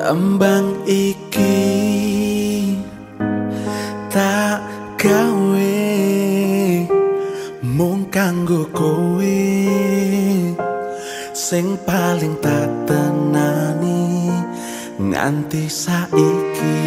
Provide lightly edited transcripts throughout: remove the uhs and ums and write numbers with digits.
Tembang iki tak gawe mung kanggo kowe sing paling tak tenani nganti saiki.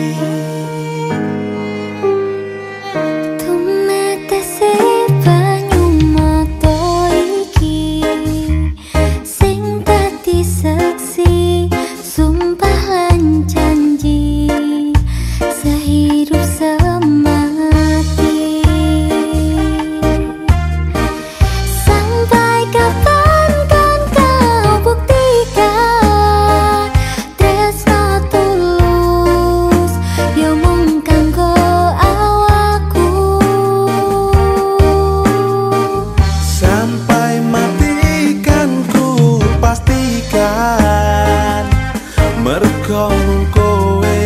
Mergo kowe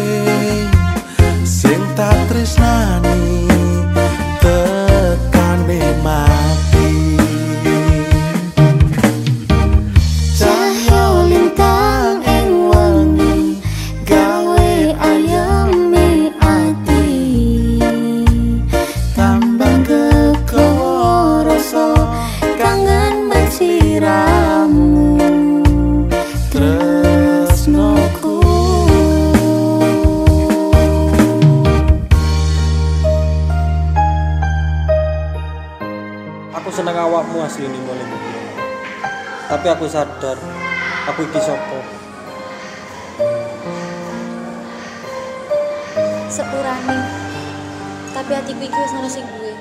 sing tak tresnani tekane mati. Cahya lintang ing wengi gawe ayeme ati, tambah kekowo rasa kangen bersiramu. Aku seneng awakmu asli nih mulai begini. Tapi aku sadar aku iki sapa. Sepurane. Tapi hatiku iki wis ana sing duwe.